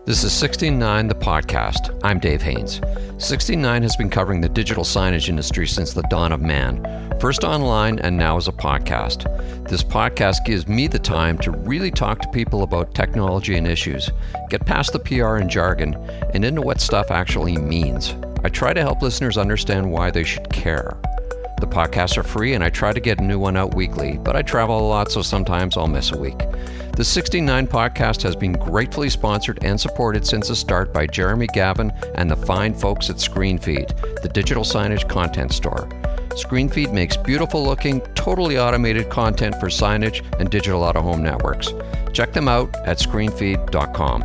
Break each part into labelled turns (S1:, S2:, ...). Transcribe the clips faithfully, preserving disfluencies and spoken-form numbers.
S1: This is sixteen nine, the podcast. I'm Dave Haynes. sixteen nine has been covering the digital signage industry since the dawn of man, first online and now as a podcast. This podcast gives me the time to really talk to people about technology and issues, get past the P R and jargon, and into what stuff actually means. I try to help listeners understand why they should care. The podcasts are free and I try to get a new one out weekly, but I travel a lot, so sometimes I'll miss a week. The sixteen nine podcast has been gratefully sponsored and supported since the start by Jeremy Gavin and the fine folks at ScreenFeed, the digital signage content store. ScreenFeed makes beautiful looking, totally automated content for signage and digital out-of-home networks. Check them out at screenfeed dot com.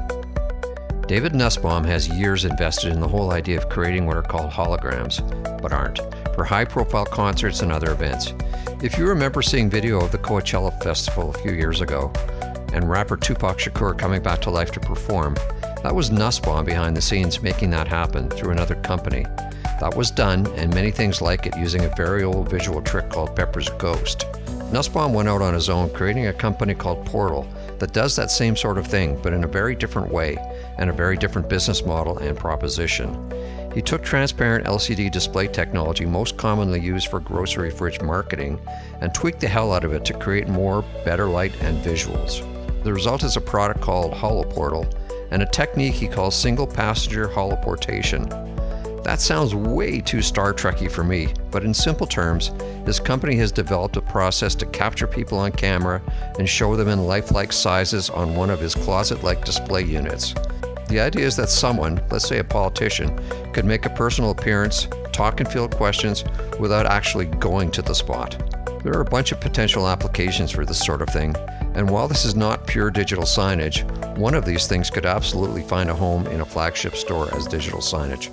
S1: David Nussbaum has years invested in the whole idea of creating what are called holograms, but aren't, for high-profile concerts and other events. If you remember seeing video of the Coachella Festival a few years ago, and rapper Tupac Shakur coming back to life to perform, that was Nussbaum behind the scenes making that happen through another company. That was done, and many things like it, using a very old visual trick called Pepper's Ghost. Nussbaum went out on his own, creating a company called Portal that does that same sort of thing, but in a very different way, and a very different business model and proposition. He took transparent L C D display technology most commonly used for grocery fridge marketing and tweaked the hell out of it to create more, better light and visuals. The result is a product called HoloPortal and a technique he calls single passenger holoportation. That sounds way too Star Trek-y for me, but in simple terms, this company has developed a process to capture people on camera and show them in lifelike sizes on one of his closet-like display units. The idea is that someone, let's say a politician, could make a personal appearance, talk and field questions without actually going to the spot. There are a bunch of potential applications for this sort of thing, and while this is not pure digital signage, one of these things could absolutely find a home in a flagship store as digital signage.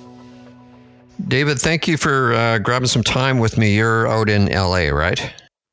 S1: David, thank you for uh, grabbing some time with me. You're out in L A, right?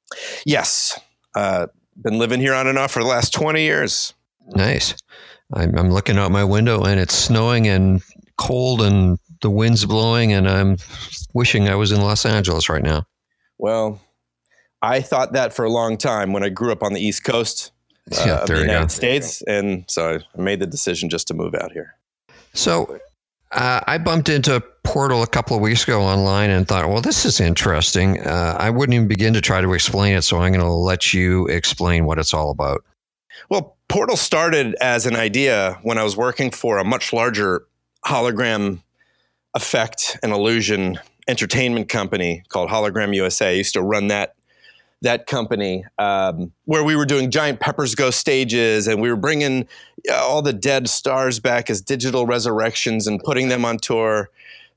S2: Yes. Uh, been living here on and off for the last twenty years.
S1: Nice. I'm, I'm looking out my window and it's snowing and cold and the wind's blowing and I'm wishing I was in Los Angeles right now.
S2: Well, I thought that for a long time when I grew up on the East Coast uh,
S1: yeah,
S2: of
S1: there
S2: the
S1: you
S2: United
S1: go.
S2: States. And so I made the decision just to move out here.
S1: So uh, I bumped into Portal a couple of weeks ago online and thought, well, this is interesting. Uh, I wouldn't even begin to try to explain it, so I'm going to let you explain what it's all about.
S2: Well, Portal started as an idea when I was working for a much larger hologram effect and illusion entertainment company called Hologram U S A. I used to run that that company um, where we were doing giant Pepper's Ghost stages and we were bringing all the dead stars back as digital resurrections and putting them on tour.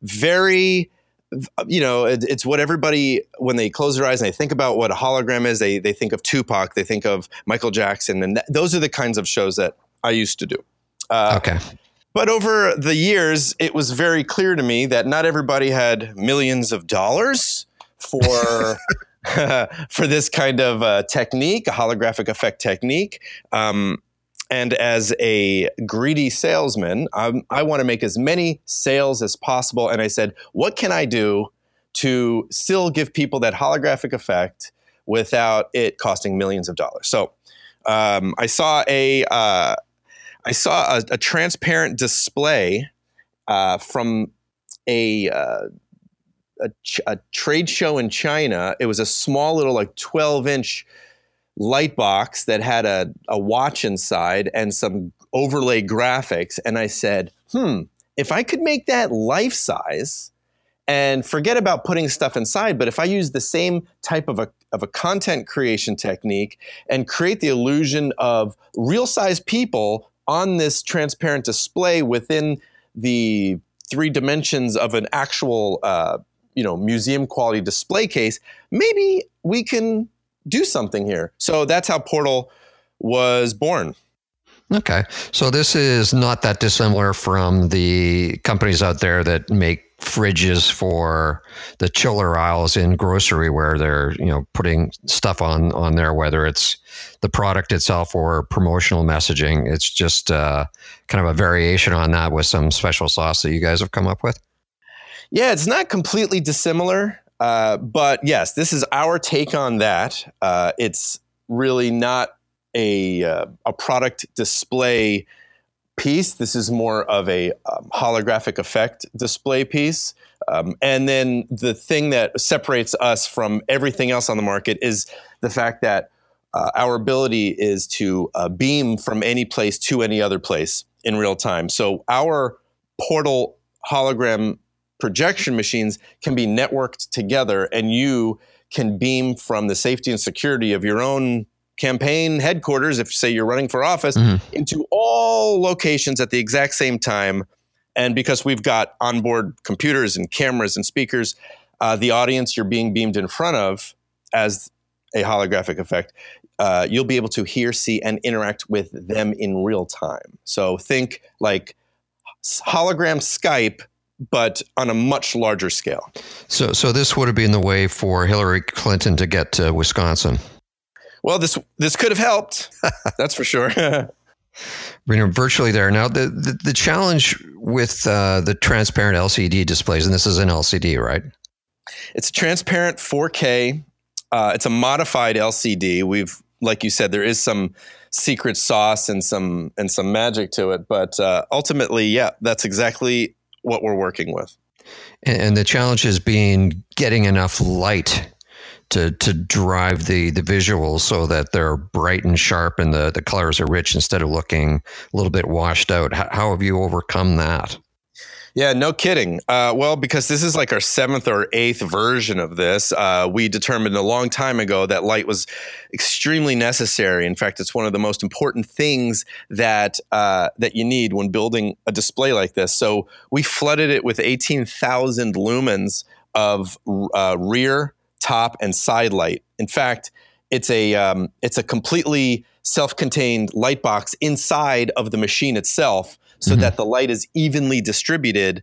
S2: Very, you know, it, it's what everybody, when they close their eyes and they think about what a hologram is, they they think of Tupac, they think of Michael Jackson, and th- those are the kinds of shows that I used to do. Uh,
S1: okay.
S2: But over the years, it was very clear to me that not everybody had millions of dollars for for this kind of uh, technique, a holographic effect technique. Um, and as a greedy salesman, um, I want to make as many sales as possible. And I said, what can I do to still give people that holographic effect without it costing millions of dollars? So um, I saw a uh, I saw a, a transparent display uh, from a, uh, a, ch- a trade show in China. It was a small little like twelve inch light box that had a, a watch inside and some overlay graphics. And I said, hmm, if I could make that life size and forget about putting stuff inside, but if I use the same type of a, of a content creation technique and create the illusion of real size people on this transparent display within the three dimensions of an actual, uh, you know, museum quality display case, maybe we can do something here. So that's how Portal was born.
S1: Okay. So this is not that dissimilar from the companies out there that make fridges for the chiller aisles in grocery where they're, you know, putting stuff on, on there, whether it's the product itself or promotional messaging. It's just uh, kind of a variation on that with some special sauce that you guys have come up with.
S2: Yeah, it's not completely dissimilar. Uh, but yes, this is our take on that. Uh, it's really not a uh, a product display piece. This is more of a um, holographic effect display piece. Um, and then the thing that separates us from everything else on the market is the fact that uh, our ability is to uh, beam from any place to any other place in real time. So our portal hologram projection machines can be networked together, and you can beam from the safety and security of your own campaign headquarters, if say you're running for office, mm-hmm. into all locations at the exact same time. And because we've got onboard computers and cameras and speakers, uh, the audience you're being beamed in front of as a holographic effect, uh, you'll be able to hear, see, and interact with them in real time. So think like hologram Skype, but on a much larger scale.
S1: So, so this would have been the way for Hillary Clinton to get to Wisconsin.
S2: Well, this this could have helped. That's for sure.
S1: We're virtually there now. The the, the challenge with uh, the transparent L C D displays, and this is an L C D, right?
S2: It's a transparent four K. Uh, it's a modified L C D. We've, like you said, there is some secret sauce and some and some magic to it, but uh, ultimately, yeah, that's exactly what we're working with.
S1: And, and the challenge is being getting enough light to to drive the the visuals so that they're bright and sharp and the, the colors are rich instead of looking a little bit washed out. How, how have you overcome that?
S2: Yeah, no kidding. Uh, well, because this is like our seventh or eighth version of this, uh, we determined a long time ago that light was extremely necessary. In fact, it's one of the most important things that uh, that you need when building a display like this. So we flooded it with eighteen thousand lumens of uh, rear, top, and side light. In fact, it's a um, it's a completely self-contained light box inside of the machine itself, so mm-hmm. that the light is evenly distributed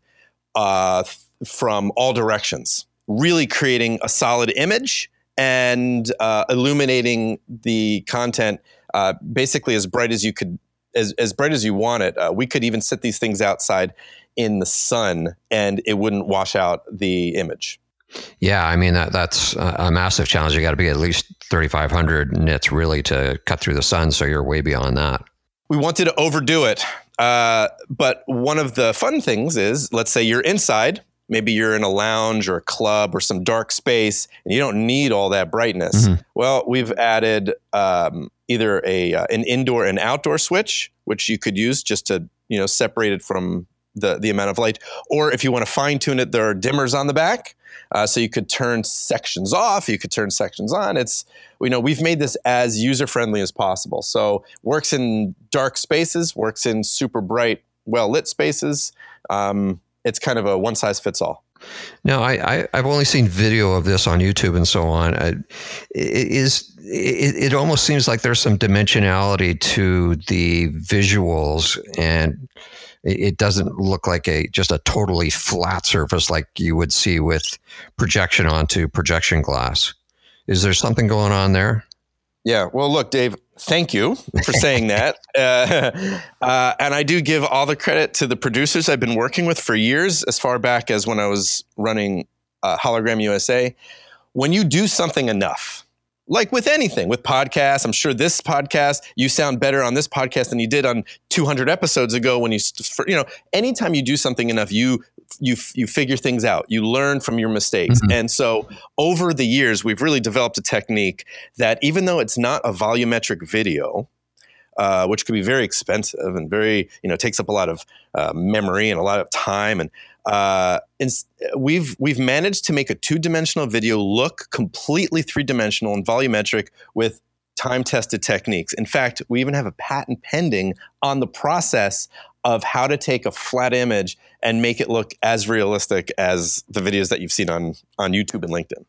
S2: uh, th- from all directions, really creating a solid image and uh, illuminating the content uh, basically as bright as you could, as, as bright as you want it. Uh, we could even set these things outside in the sun and it wouldn't wash out the image.
S1: Yeah, I mean, that that's a massive challenge. You got to be at least thirty-five hundred nits really to cut through the sun, so you're way beyond that.
S2: We wanted to overdo it. Uh, but one of the fun things is, let's say you're inside, maybe you're in a lounge or a club or some dark space, and you don't need all that brightness. Mm-hmm. Well, we've added um, either a uh, an indoor and outdoor switch, which you could use just to, you know, separate it from the, the amount of light. Or if you want to fine tune it, there are dimmers on the back. Uh, so you could turn sections off, you could turn sections on. It's, you know, we've made this as user-friendly as possible. So works in dark spaces, works in super bright, well-lit spaces. Um, it's kind of a one-size-fits-all.
S1: Now, I, I, I've only seen video of this on YouTube and so on. I, it, is, it, it almost seems like there's some dimensionality to the visuals, and it doesn't look like a just a totally flat surface like you would see with projection onto projection glass. Is there something going on there?
S2: Yeah. Well, look, Dave, thank you for saying that. Uh, uh, and I do give all the credit to the producers I've been working with for years, as far back as when I was running uh, Hologram U S A. When you do something enough, like with anything, with podcasts, I'm sure this podcast, you sound better on this podcast than you did on two hundred episodes ago when you, you know, anytime you do something enough, you you you figure things out. You learn from your mistakes. Mm-hmm. And so over the years, we've really developed a technique that even though it's not a volumetric video, uh, which could be very expensive and very, you know, takes up a lot of uh, memory and a lot of time, and Uh, and we've we've managed to make a two-dimensional video look completely three-dimensional and volumetric with time-tested techniques. In fact, we even have a patent pending on the process of how to take a flat image and make it look as realistic as the videos that you've seen on, on YouTube and LinkedIn.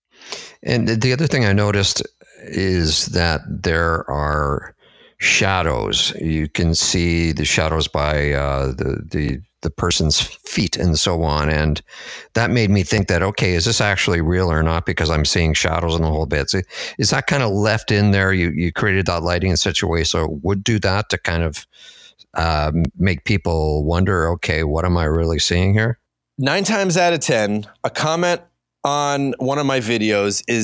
S1: And the other thing I noticed is that there are shadows. You can see the shadows by uh, the the the person's feet and so on. And that made me think that, okay, is this actually real or not? Because I'm seeing shadows in the whole bit. So is that kind of left in there? You you created that lighting in such a way so it would do that to kind of uh, make people wonder, okay, what am I really seeing here?
S2: Nine times out of ten, a comment on one of my videos is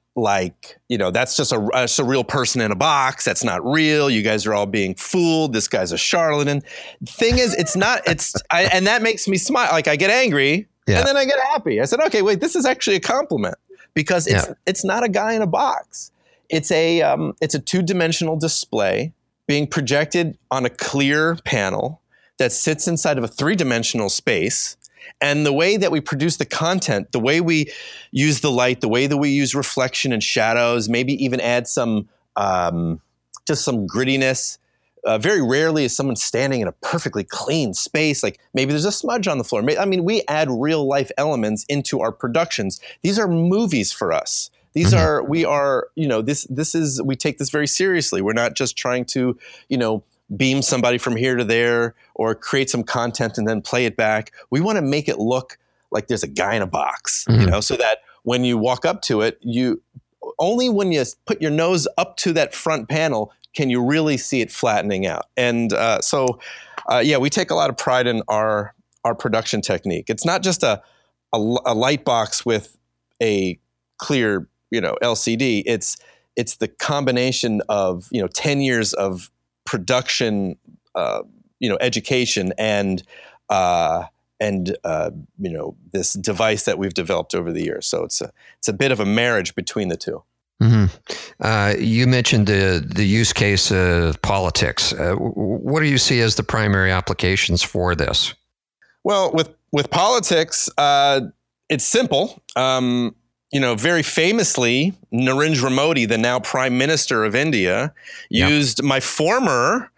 S2: like, you know, that's just a, that's a real person in a box. That's not real. You guys are all being fooled. This guy's a charlatan. The thing is, it's not, it's, I, and that makes me smile. Like I get angry yeah. and then I get happy. I said, okay, wait, this is actually a compliment because it's, yeah. it's not a guy in a box. It's a, um, it's a two-dimensional display being projected on a clear panel that sits inside of a three-dimensional space. And the way that we produce the content, the way we use the light, the way that we use reflection and shadows, maybe even add some, um, just some grittiness. Uh, very rarely is someone standing in a perfectly clean space. Like maybe there's a smudge on the floor. I mean, we add real life elements into our productions. These are movies for us. These mm-hmm. are, we are, you know, this, this is, we take this very seriously. We're not just trying to, you know, beam somebody from here to there or create some content and then play it back. We want to make it look like there's a guy in a box, mm-hmm. you know, so that when you walk up to it, you only when you put your nose up to that front panel can you really see it flattening out. And uh, so, uh, yeah, we take a lot of pride in our our production technique. It's not just a a, a light box with a clear, you know, L C D. It's it's the combination of, you know, ten years of production, uh, you know, education and, uh, and, uh, you know, this device that we've developed over the years. So it's a, it's a bit of a marriage between the two.
S1: Mm-hmm. Uh, you mentioned the, the use case of politics. Uh, what do you see as the primary applications for this?
S2: Well, with, with politics, uh, it's simple. Um, You know, very famously, Narendra Modi, the now Prime Minister of India, used yep. my former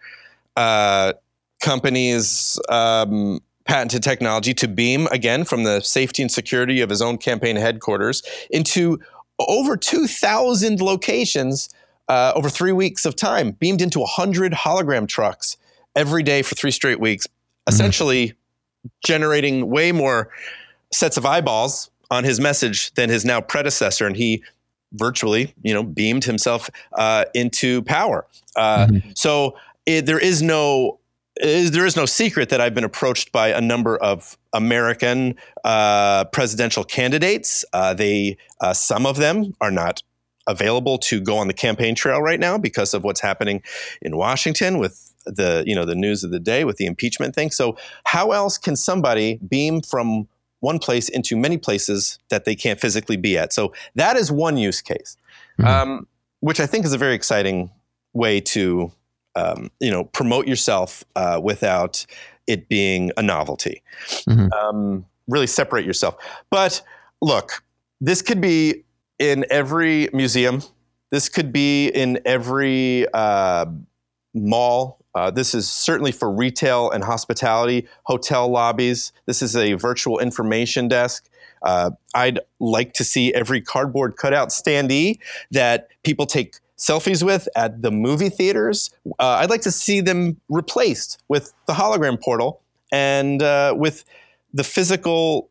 S2: uh, company's um, patented technology to beam, again, from the safety and security of his own campaign headquarters into over two thousand locations uh, over three weeks of time, beamed into one hundred hologram trucks every day for three straight weeks, mm-hmm. essentially generating way more sets of eyeballs on his message than his now predecessor, and he virtually, you know, beamed himself uh, into power. Uh, mm-hmm. So it, there is no is, there is no secret that I've been approached by a number of American uh, presidential candidates. Uh, they uh, some of them are not available to go on the campaign trail right now because of what's happening in Washington with the you know the news of the day with the impeachment thing. So how else can somebody beam from one place into many places that they can't physically be at? So that is one use case, mm-hmm. um, which I think is a very exciting way to, um, you know, promote yourself uh, without it being a novelty. Mm-hmm. Um, really separate yourself. But look, this could be in every museum. This could be in every uh, mall. Uh, this is certainly for retail and hospitality, hotel lobbies. This is a virtual information desk. Uh, I'd like to see every cardboard cutout standee that people take selfies with at the movie theaters. Uh, I'd like to see them replaced with the hologram portal and uh, with the physical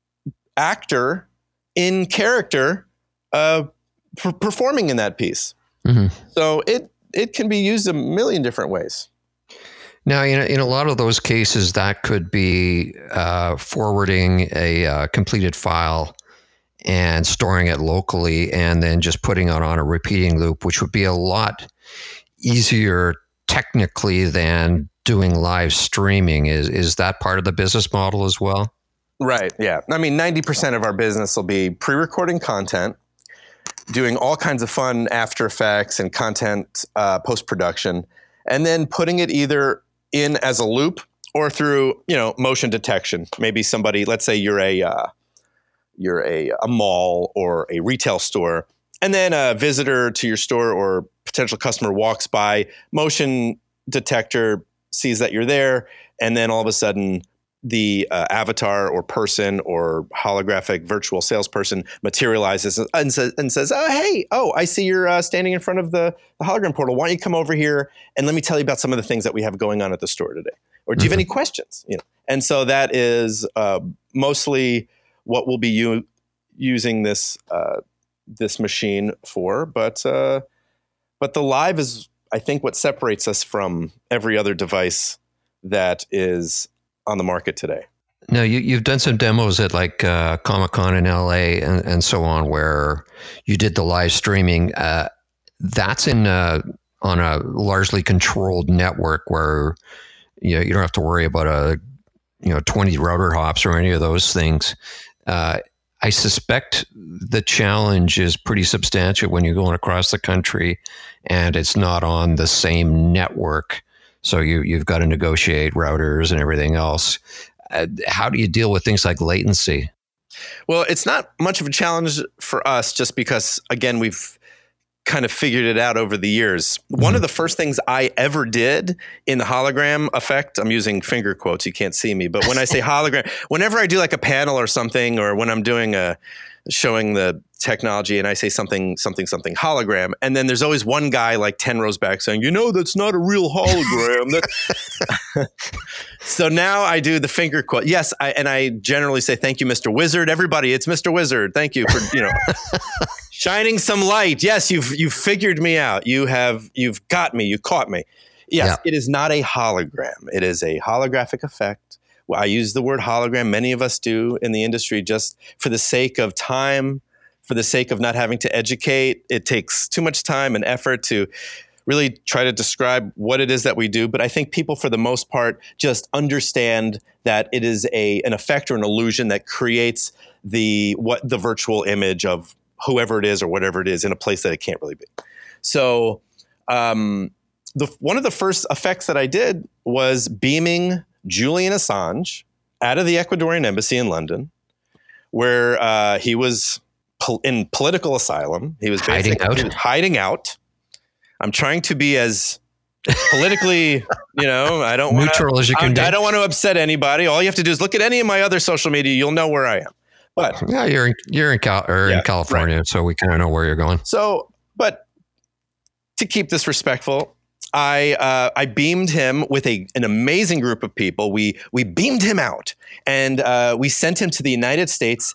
S2: actor in character uh, per- performing in that piece. Mm-hmm. So it it can be used a million different ways.
S1: Now, in a, in a lot of those cases, that could be uh, forwarding a uh, completed file and storing it locally and then just putting it on a repeating loop, which would be a lot easier technically than doing live streaming. Is is that part of the business model as well?
S2: Right, yeah. I mean, ninety percent of our business will be pre-recording content, doing all kinds of fun After Effects and content uh, post-production, and then putting it either in as a loop or through, you know, motion detection. Maybe somebody, let's say you're a uh, you're a, a mall or a retail store, and then a visitor to your store or potential customer walks by, motion detector sees that you're there, and then all of a sudden the uh, avatar or person or holographic virtual salesperson materializes and, sa- and says, oh, hey, oh, I see you're uh, standing in front of the, the hologram portal. Why don't you come over here and let me tell you about some of the things that we have going on at the store today? Or do you have any questions? You know, and so that is uh, mostly what we'll be u- using this uh, this machine for. But uh, but the live is, I think, what separates us from every other device that is on the market today.
S1: Now, you, you've done some demos at like uh, Comic-Con in L A and, and so on, where you did the live streaming. Uh, that's in uh, on a largely controlled network where you know, you don't have to worry about a you know twenty router hops or any of those things. Uh, I suspect the challenge is pretty substantial when you're going across the country and it's not on the same network. So you, you've got to negotiate routers and everything else. Uh, how do you deal with things like latency?
S2: Well, it's not much of a challenge for us just because, again, we've kind of figured it out over the years. Mm-hmm. One of the first things I ever did in the hologram effect, I'm using finger quotes, you can't see me, but when I say hologram, whenever I do like a panel or something, or when I'm doing a showing the technology and I say something, something, something hologram, and then there's always one guy like ten rows back saying, you know, that's not a real hologram. So now I do the finger quote. Yes, I, and I generally say, thank you, Mister Wizard. Everybody, it's Mister Wizard. Thank you for, you know, shining some light. Yes, you've you've figured me out. You have you've got me. You caught me. Yes, yeah. It is not a hologram. It is a holographic effect. Well, I use the word hologram. Many of us do in the industry just for the sake of time, for the sake of not having to educate. It takes too much time and effort to really try to describe what it is that we do. But I think people, for the most part, just understand that it is a an effect or an illusion that creates the what the virtual image of whoever it is or whatever it is in a place that it can't really be. So um, the one of the first effects that I did was beaming Julian Assange out of the Ecuadorian embassy in London, where uh, he was pol- in political asylum. He was
S1: hiding out.
S2: He was hiding out. I'm trying to be as politically, you know, I don't want
S1: neutral as you can
S2: I,
S1: be.
S2: I don't want to upset anybody. All you have to do is look at any of my other social media. You'll know where I am. But
S1: yeah, you're in, you're in, Cal- or yeah, in California, right. So we kind of know where you're going.
S2: So, but to keep this respectful, I uh, I beamed him with a an amazing group of people. We we beamed him out, and uh, we sent him to the United States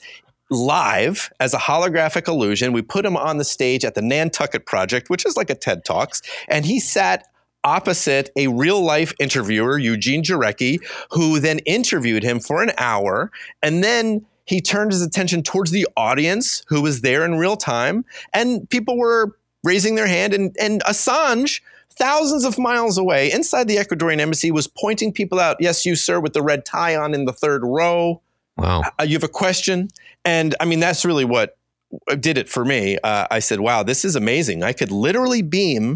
S2: live as a holographic illusion. We put him on the stage at the Nantucket Project, which is like a TED Talks, and he sat opposite a real life interviewer, Eugene Jarecki, who then interviewed him for an hour, and then he turned his attention towards the audience who was there in real time, and people were raising their hand, and, and Assange, thousands of miles away, inside the Ecuadorian embassy, was pointing people out. Yes, you, sir, with the red tie on in the third row.
S1: Wow.
S2: Uh, you have a question? And I mean, that's really what did it for me. Uh, I said, wow, this is amazing. I could literally beam,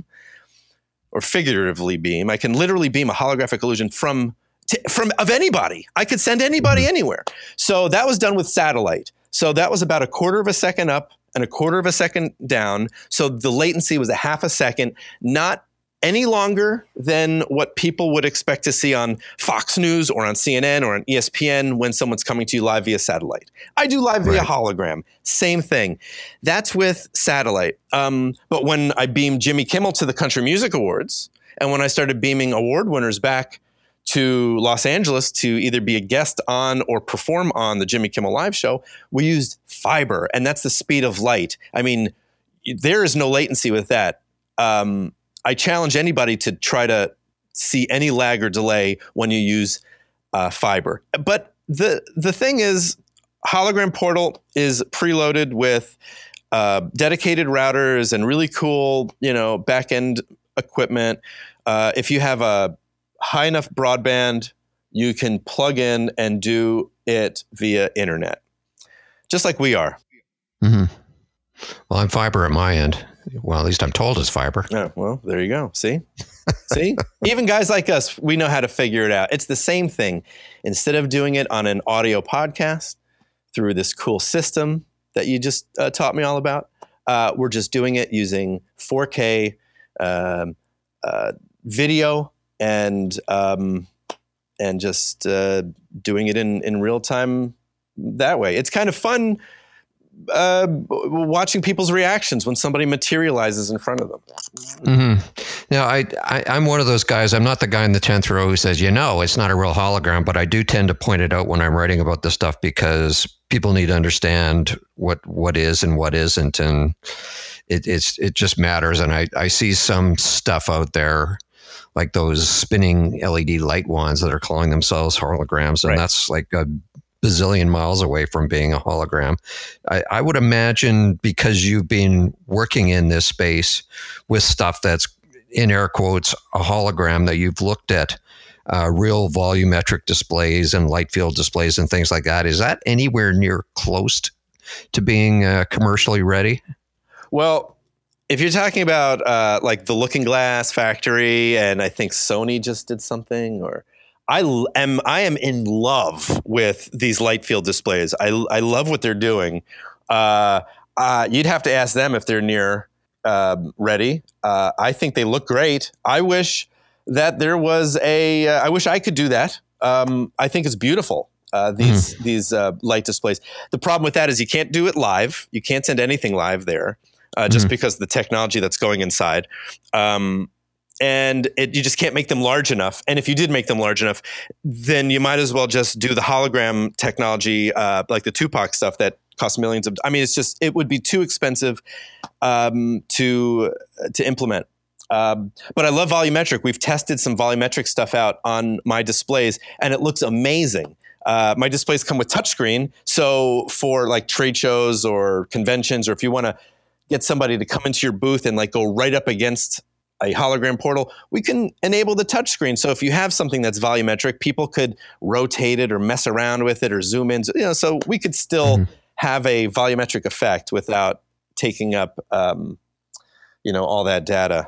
S2: or figuratively beam, I can literally beam a holographic illusion from To, from of anybody. I could send anybody mm-hmm. anywhere. So that was done with satellite. So that was about a quarter of a second up and a quarter of a second down. So the latency was a half a second, not any longer than what people would expect to see on Fox News or on C N N or on E S P N when someone's coming to you live via satellite. I do live via right. hologram. Same thing. That's with satellite. Um, but when I beamed Jimmy Kimmel to the Country Music Awards, and when I started beaming award winners back to Los Angeles to either be a guest on or perform on the Jimmy Kimmel Live show, we used fiber, and that's the speed of light. I mean, there is no latency with that. Um, I challenge anybody to try to see any lag or delay when you use uh, fiber. But the the thing is, Hologram Portal is preloaded with uh, dedicated routers and really cool, you know, back-end equipment. Uh, if you have a high enough broadband, you can plug in and do it via internet, just like we are.
S1: Mm-hmm. Well, I'm fiber at my end. Well, at least I'm told it's fiber.
S2: Oh, well, there you go. See? See? Even guys like us, we know how to figure it out. It's the same thing. Instead of doing it on an audio podcast through this cool system that you just uh, taught me all about, uh, we're just doing it using four K um, uh, video and um, and just uh, doing it in, in real time that way. It's kind of fun uh, watching people's reactions when somebody materializes in front of them.
S1: Mm-hmm. Now, I, I, I'm one of those guys. I'm not the guy in the tenth row who says, you know, it's not a real hologram, but I do tend to point it out when I'm writing about this stuff because people need to understand what what is and what isn't. And it, it's it just matters. And I, I see some stuff out there like those spinning L E D light wands that are calling themselves holograms, and
S2: Right.
S1: that's like a bazillion miles away from being a hologram. I, I would imagine, because you've been working in this space with stuff that's, in air quotes, a hologram, that you've looked at uh, real volumetric displays and light field displays and things like that. Is that anywhere near close to being uh, commercially ready?
S2: Well, if you're talking about uh, like the Looking Glass factory, and I think Sony just did something, or I l- am I am in love with these light field displays. I, I love what they're doing. Uh, uh, you'd have to ask them if they're near um, ready. Uh, I think they look great. I wish that there was a. Uh, I wish I could do that. Um, I think it's beautiful. Uh, these mm. these uh, light displays. The problem with that is you can't do it live. You can't send anything live there, uh, just mm. because of the technology that's going inside. Um, and it, you just can't make them large enough. And if you did make them large enough, then you might as well just do the hologram technology, uh, like the Tupac stuff that costs millions of. I mean, it's just it would be too expensive um, to to implement. Um, but I love volumetric. We've tested some volumetric stuff out on my displays, and it looks amazing. Uh, my displays come with touchscreen, so for like trade shows or conventions, or if you want to get somebody to come into your booth and like go right up against a hologram portal, we can enable the touchscreen. So if you have something that's volumetric, people could rotate it or mess around with it or zoom in. You know, so we could still mm-hmm. have a volumetric effect without taking up, um, you know, all that data.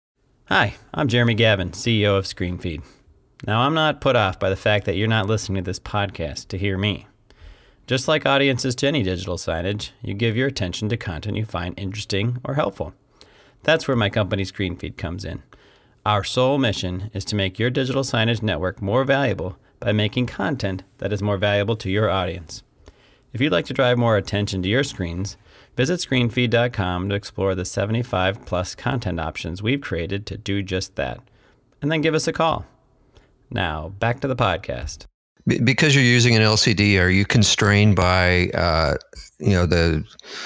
S3: Hi, I'm Jeremy Gavin, C E O of ScreenFeed. Now, I'm not put off by the fact that you're not listening to this podcast to hear me. Just like audiences to any digital signage, you give your attention to content you find interesting or helpful. That's where my company ScreenFeed comes in. Our sole mission is to make your digital signage network more valuable by making content that is more valuable to your audience. If you'd like to drive more attention to your screens, visit screenfeed dot com to explore the seventy-five plus content options we've created to do just that. And then give us a call. Now, back to the podcast.
S1: Because you're using an L C D, are you constrained by, uh, you know, the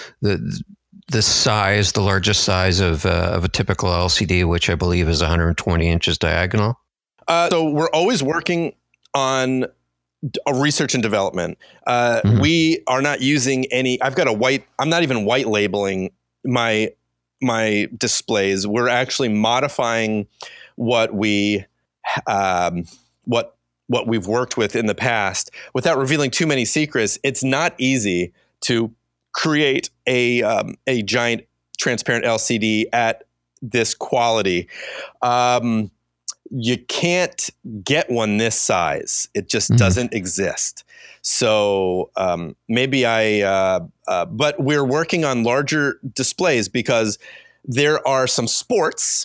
S1: the the size, the largest size of uh, of a typical L C D, which I believe is one hundred twenty inches diagonal?
S2: Uh, so we're always working on a research and development. Uh, mm-hmm. We are not using any. I've got a white. I'm not even white labeling my my displays. We're actually modifying what we um, what what we've worked with in the past without revealing too many secrets. It's not easy to create a um, a giant transparent L C D at this quality. Um, you can't get one this size. It just mm-hmm. doesn't exist. So um, maybe I, uh, uh, but we're working on larger displays because there are some sports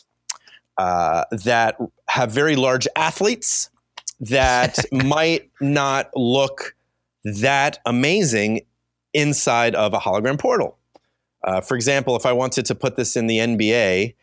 S2: uh, that have very large athletes that might not look that amazing inside of a hologram portal. Uh, for example, if I wanted to put this in the N B A,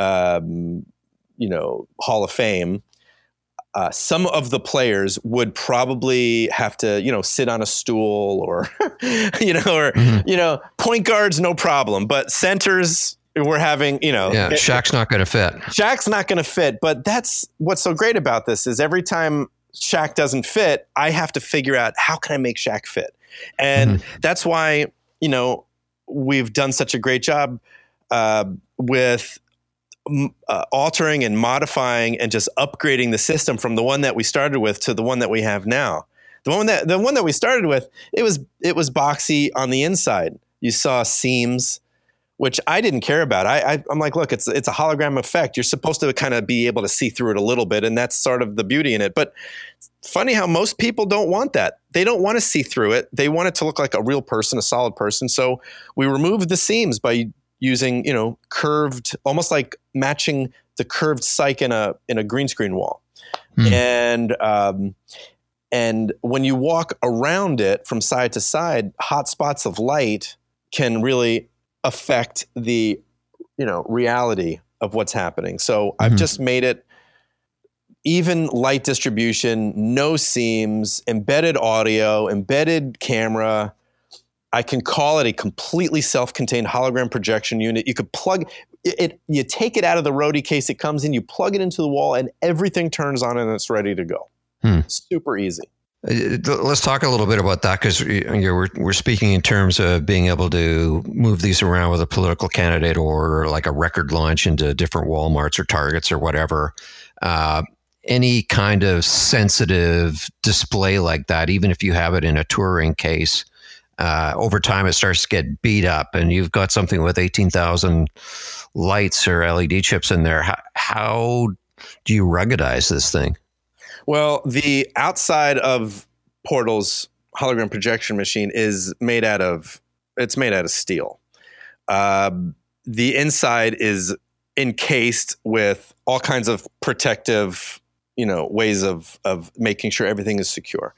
S2: um, you know, Hall of Fame, uh, some of the players would probably have to, you know, sit on a stool or, you know, or, mm-hmm. you know, point guards, no problem. But centers, we're having, you know.
S1: Yeah, Shaq's not going to fit.
S2: Shaq's not going to fit. But that's what's so great about this is every time Shaq doesn't fit, I have to figure out how can I make Shaq fit? And mm-hmm. that's why, you know, we've done such a great job uh, with uh, altering and modifying and just upgrading the system from the one that we started with to the one that we have now. The one that the one that we started with, it was it was boxy on the inside. You saw seams, which I didn't care about. I, I I'm like, look, it's it's a hologram effect. You're supposed to kind of be able to see through it a little bit, and that's sort of the beauty in it. But it's funny how most people don't want that. They don't want to see through it. They want it to look like a real person, a solid person. So we removed the seams by using, you know, curved, almost like matching the curved cyc in a in a green screen wall. Hmm. And um, and when you walk around it from side to side, hot spots of light can really affect the, you know, reality of what's happening. So mm-hmm. I've just made it even light distribution, no seams, embedded audio, embedded camera. I can call it a completely self-contained hologram projection unit. You could plug, it, it you take it out of the roadie case, it comes in, you plug it into the wall, and everything turns on and it's ready to go. Hmm. Super easy.
S1: Let's talk a little bit about that, because you know, we're we're speaking in terms of being able to move these around with a political candidate or like a record launch into different Walmarts or Targets or whatever. Uh, any kind of sensitive display like that, even if you have it in a touring case, uh, over time it starts to get beat up, and you've got something with eighteen thousand lights or L E D chips in there. How, how do you ruggedize this thing?
S2: Well, the outside of Portal's hologram projection machine is made out of, it's made out of steel. Uh, the inside is encased with all kinds of protective, you know, ways of, of making sure everything is secure.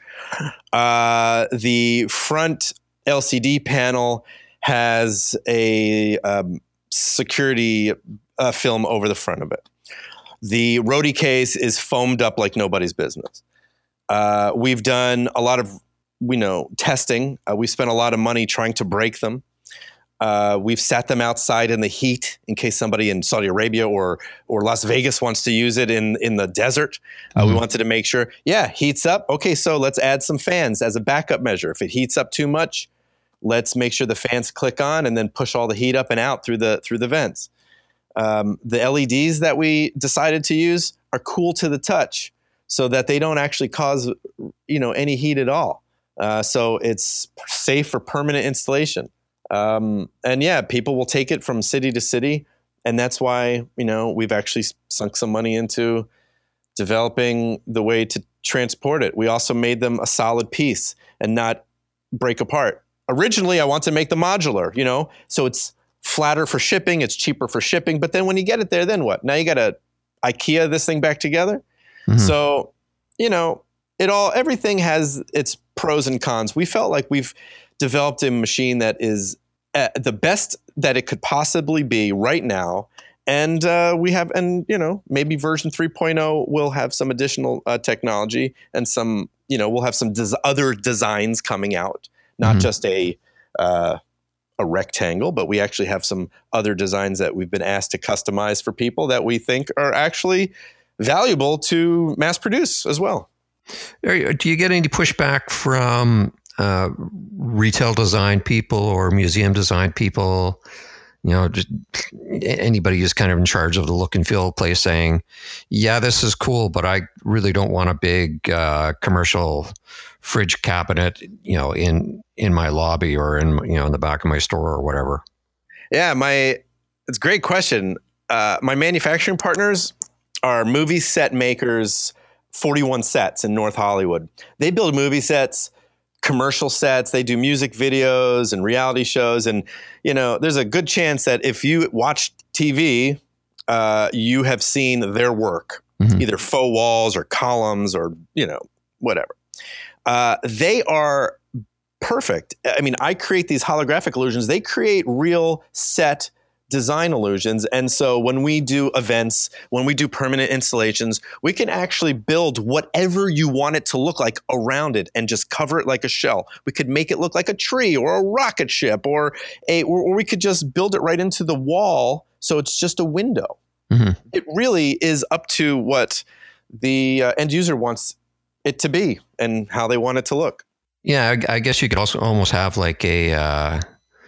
S2: Uh, the front L C D panel has a um, security uh, film over the front of it. The roadie case is foamed up like nobody's business. Uh, we've done a lot of, we know, testing. Uh, we spent a lot of money trying to break them. Uh, we've sat them outside in the heat in case somebody in Saudi Arabia or or Las Vegas wants to use it in, in the desert. Uh, mm-hmm. We wanted to make sure, yeah, heats up. Okay, so let's add some fans as a backup measure. If it heats up too much, let's make sure the fans click on and then push all the heat up and out through the through the vents. Um, the L E Ds that we decided to use are cool to the touch, so that they don't actually cause, you know, any heat at all. Uh, so it's safe for permanent installation. Um, and yeah, people will take it from city to city, and that's why, you know, we've actually sunk some money into developing the way to transport it. We also made them a solid piece and not break apart. Originally, I want to make them modular, you know, so it's flatter for shipping, it's cheaper for shipping. But then when you get it there, then what? Now you got to IKEA this thing back together. Mm-hmm. So, you know, it all, everything has its pros and cons. We felt like we've developed a machine that is uh, the best that it could possibly be right now. And uh, we have, and, you know, maybe version three point oh will have some additional uh, technology and some, you know, we'll have some des- other designs coming out, not mm-hmm. just a, uh, a rectangle, but we actually have some other designs that we've been asked to customize for people that we think are actually valuable to mass produce as well.
S1: Do you get any pushback from uh, retail design people or museum design people? You know, just anybody who's kind of in charge of the look and feel place saying, yeah, this is cool, but I really don't want a big uh, commercial fridge cabinet, you know, in, in my lobby or in, you know, in the back of my store or whatever.
S2: Yeah, my, it's a great question. Uh, my manufacturing partners are movie set makers, forty-one Sets in North Hollywood. They build movie sets, commercial sets. They do music videos and reality shows. And, you know, there's a good chance that if you watch T V, uh, you have seen their work, mm-hmm. either faux walls or columns or, you know, whatever. Uh, they are perfect. I mean, I create these holographic illusions. They create real set design illusions. And so when we do events, when we do permanent installations, we can actually build whatever you want it to look like around it and just cover it like a shell. We could make it look like a tree or a rocket ship or a, or we could just build it right into the wall. So it's just a window. Mm-hmm. It really is up to what the uh, end user wants it to be and how they want it to look.
S1: Yeah, I, I guess you could also almost have like a uh,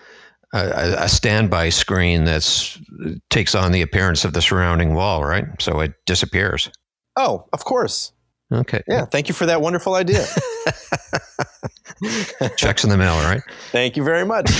S1: a, a standby screen that's takes on the appearance of the surrounding wall, right? So it disappears.
S2: Oh, of course.
S1: Okay.
S2: Yeah, thank you for that wonderful idea.
S1: Checks in the mail, right?
S2: Thank you very much.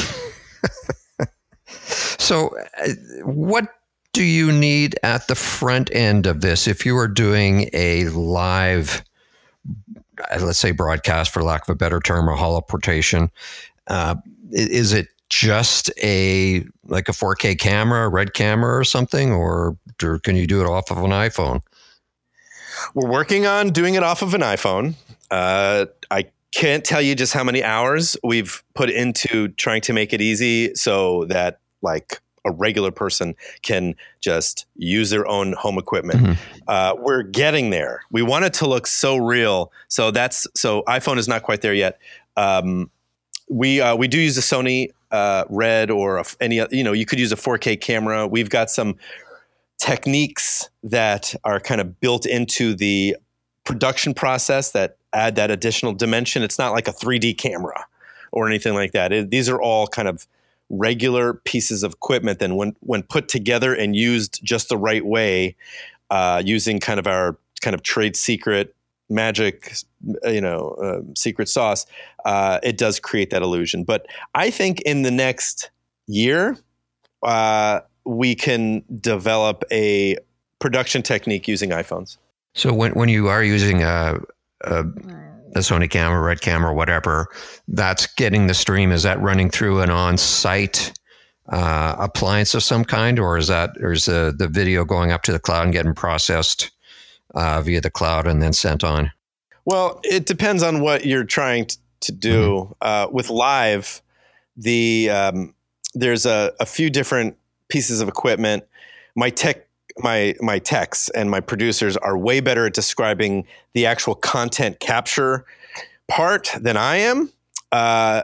S1: So, uh, what do you need at the front end of this if you are doing a live, let's say broadcast for lack of a better term, or holoportation? Uh, is it just a like a four K camera, a red camera or something, or, or can you do it off of an iPhone?
S2: We're working on doing it off of an iPhone. Uh, I can't tell you just how many hours we've put into trying to make it easy so that like a regular person can just use their own home equipment. Mm-hmm. Uh, we're getting there. We want it to look so real. So that's, so iPhone is not quite there yet. Um, we, uh, we do use a Sony uh, red or a, any, you know, you could use a four K camera. We've got some techniques that are kind of built into the production process that add that additional dimension. It's not like a three D camera or anything like that. It, these are all kind of regular pieces of equipment. Then when, when put together and used just the right way, uh, using kind of our kind of trade secret magic, you know, uh, secret sauce, uh, it does create that illusion. But I think in the next year, uh, we can develop a production technique using iPhones.
S1: So when, when you are using a, a, a Sony camera, Red camera, whatever, that's getting the stream. Is that running through an on-site uh, appliance of some kind, or is that, or is the, the video going up to the cloud and getting processed uh, via the cloud and then sent on?
S2: Well, it depends on what you're trying t- to do. Mm-hmm. Uh, with live, the um, there's a, a few different pieces of equipment. My tech, my my techs and my producers are way better at describing the actual content capture part than I am. Uh,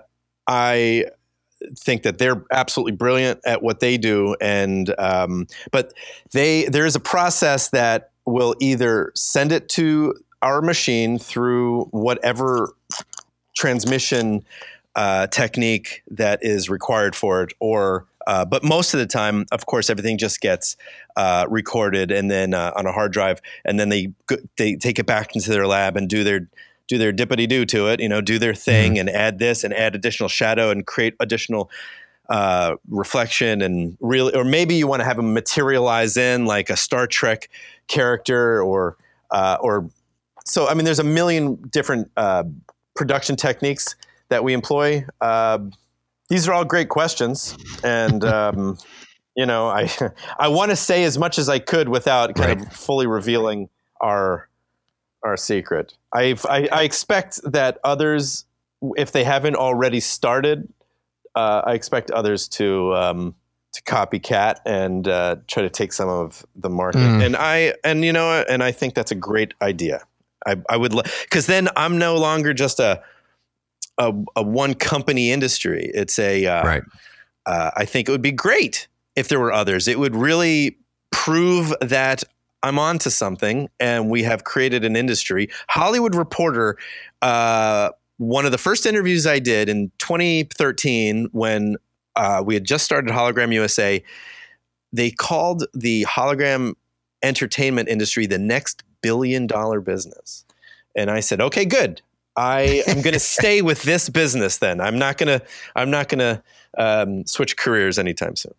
S2: I think that they're absolutely brilliant at what they do, and um, but they there is a process that will either send it to our machine through whatever transmission uh, technique that is required for it, or uh, but most of the time, of course, everything just gets uh, recorded and then uh, on a hard drive, and then they they take it back into their lab and do their do their dippity do to it, you know, do their thing mm-hmm. and add this and add additional shadow and create additional uh, reflection and really, or maybe you want to have them materialize in like a Star Trek character or uh, or. So, I mean, there's a million different uh, production techniques that we employ. Uh, these are all great questions. And, um, you know, I I want to say as much as I could without kind right. of fully revealing our our secret. I've, I, I expect that others, if they haven't already started, uh, I expect others to um, to copycat and uh, try to take some of the market. Mm. And I and, you know, and I think that's a great idea. I, I would, because then I'm no longer just a a, a one company industry. It's a uh,
S1: right.
S2: Uh, I think it would be great if there were others. It would really prove that I'm onto something, and we have created an industry. Hollywood Reporter, uh, one of the first interviews I did in twenty thirteen, when uh, we had just started Hologram U S A, they called the hologram entertainment industry the next billion dollar business. And I said, okay, good. I am going to stay with this business then. I'm not going to, I'm not going to um, switch careers anytime soon.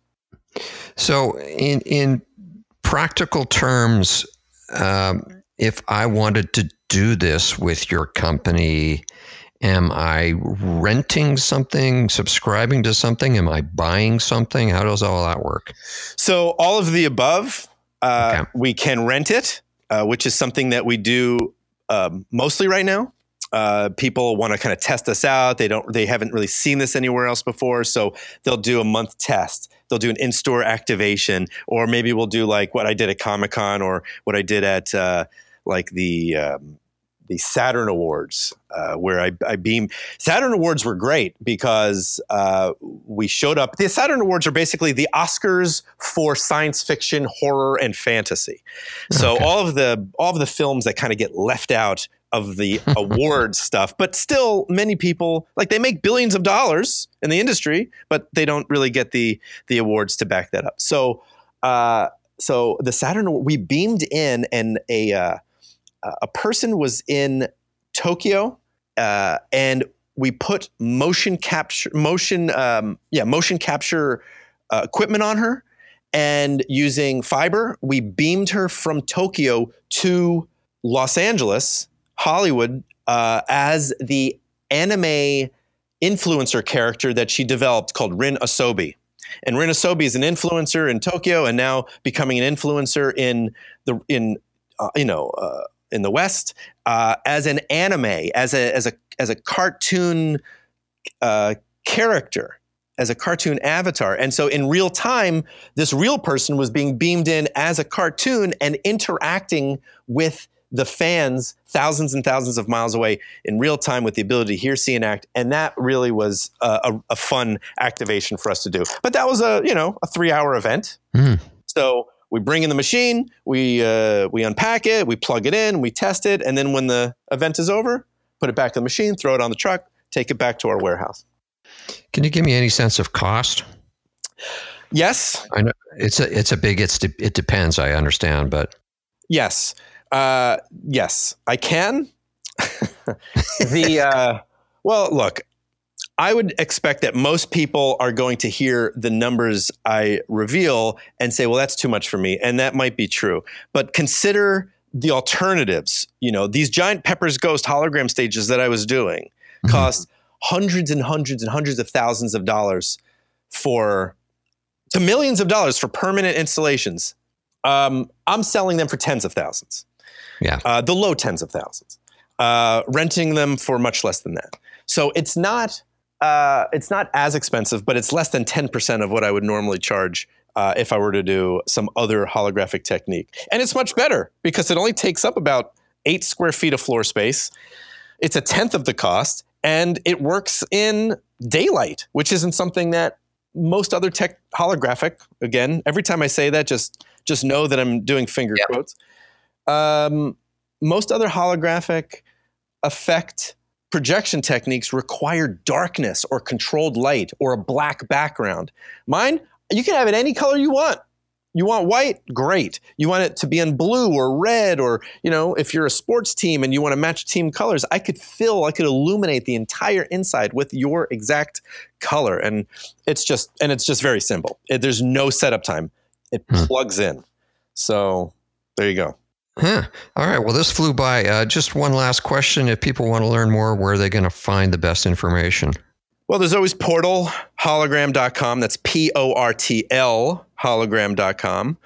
S1: So in, in practical terms, um, if I wanted to do this with your company, am I renting something, subscribing to something? Am I buying something? How does all that work?
S2: So all of the above, uh, okay. We can rent it. Uh, which is something that we do um, mostly right now. Uh, people want to kind of test us out. They don't. They haven't really seen this anywhere else before, so they'll do a month test. They'll do an in-store activation, or maybe we'll do like what I did at Comic-Con, or what I did at uh, like the um, the Saturn Awards, uh, where I, I beamed. Saturn Awards were great because uh, we showed up. The Saturn Awards are basically the Oscars for science fiction, horror, and fantasy. So okay. all of the all of the films that kind of get left out of the award stuff, but still many people, like, they make billions of dollars in the industry, but they don't really get the the awards to back that up. So uh, so the Saturn, we beamed in and a uh, a person was in Tokyo, uh, and we put motion capture, motion, um, yeah, motion capture uh, equipment on her, and using fiber, we beamed her from Tokyo to Los Angeles, Hollywood, uh, as the anime influencer character that she developed called Rin Asobi. And Rin Asobi is an influencer in Tokyo, and now becoming an influencer in the in uh, you know. Uh, in the West, uh, as an anime, as a as a as a cartoon uh, character, as a cartoon avatar. And so in real time, this real person was being beamed in as a cartoon and interacting with the fans thousands and thousands of miles away in real time with the ability to hear, see, and act. And that really was a, a, a fun activation for us to do. But that was a, you know, a three hour event. Mm. So we bring in the machine, we uh, we unpack it, we plug it in, we test it. And then when the event is over, put it back in the machine, throw it on the truck, take it back to our warehouse.
S1: Can you give me any sense of cost?
S2: Yes.
S1: I know it's a, it's a big, it's, de- it depends, I understand, but.
S2: Yes. Uh, yes, I can. the uh, well, look, I would expect that most people are going to hear the numbers I reveal and say, well, that's too much for me. And that might be true. But consider the alternatives. You know, these giant Pepper's Ghost hologram stages that I was doing mm-hmm. cost hundreds and hundreds and hundreds of thousands of dollars for, to millions of dollars for permanent installations. Um, I'm selling them for tens of thousands.
S1: Yeah,
S2: uh, the low tens of thousands, uh, renting them for much less than that. So it's not uh, it's not as expensive, but it's less than ten percent of what I would normally charge uh, if I were to do some other holographic technique. And it's much better because it only takes up about eight square feet of floor space. It's a tenth of the cost, and it works in daylight, which isn't something that most other tech holographic. Again, every time I say that, just just know that I'm doing finger yep. quotes. Um, most other holographic effect projection techniques require darkness or controlled light or a black background. Mine, you can have it any color you want. You want white? Great. You want it to be in blue or red, or, you know, if you're a sports team and you want to match team colors, I could fill, I could illuminate the entire inside with your exact color. And it's just, and it's just very simple. It, there's no setup time. It hmm. plugs in. So there you go.
S1: Huh. All right. Well, this flew by. Uh, just one last question. If people want to learn more, where are they going to find the best information?
S2: Well, there's always portal hologram dot com. That's P O R T L hologram dot com.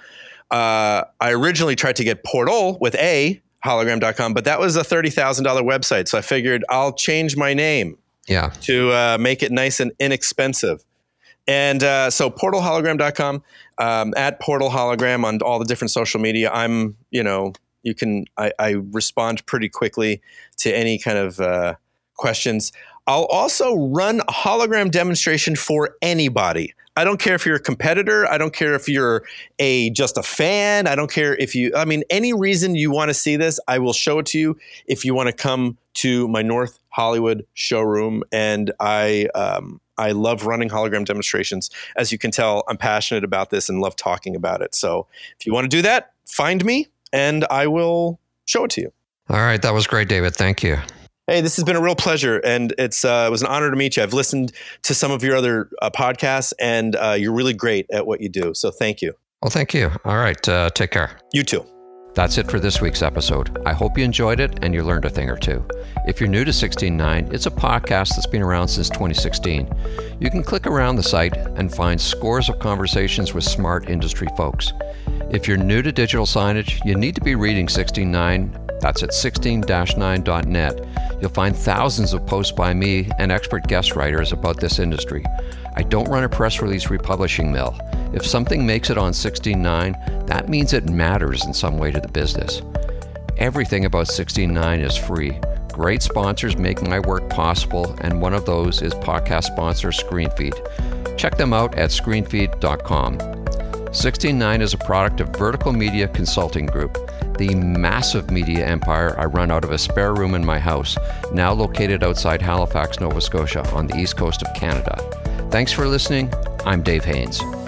S2: Uh, I originally tried to get Portal with a hologram dot com, but that was a thirty thousand dollars website. So I figured I'll change my name
S1: yeah.
S2: to uh, make it nice and inexpensive. And uh, so portal hologram dot com, um, at Portal Hologram on all the different social media. I'm, you know, you can, I, I respond pretty quickly to any kind of uh, questions. I'll also run a hologram demonstration for anybody. I don't care if you're a competitor. I don't care if you're a just a fan. I don't care if you, I mean, any reason you want to see this, I will show it to you if you want to come to my North Hollywood showroom. And I, um, I love running hologram demonstrations. As you can tell, I'm passionate about this and love talking about it. So if you want to do that, find me and I will show it to you.
S1: All right. That was great, David. Thank you.
S2: Hey, this has been a real pleasure, and it's uh, it was an honor to meet you. I've listened to some of your other uh, podcasts, and uh, you're really great at what you do. So thank you.
S1: Well, thank you. All right. Uh, take care.
S2: You too.
S1: That's it for this week's episode. I hope you enjoyed it and you learned a thing or two. If you're new to sixteen nine, it's a podcast that's been around since twenty sixteen. You can click around the site and find scores of conversations with smart industry folks. If you're new to digital signage, you need to be reading sixteen nine. That's at sixteen dash nine dot net. You'll find thousands of posts by me and expert guest writers about this industry. I don't run a press release republishing mill. If something makes it on sixteen nine, that means it matters in some way to the business. Everything about sixteen nine is free. Great sponsors make my work possible, and one of those is podcast sponsor ScreenFeed. Check them out at screenfeed dot com. sixteen nine is a product of Vertical Media Consulting Group, the massive media empire I run out of a spare room in my house, now located outside Halifax, Nova Scotia, on the east coast of Canada. Thanks for listening. I'm Dave Haynes.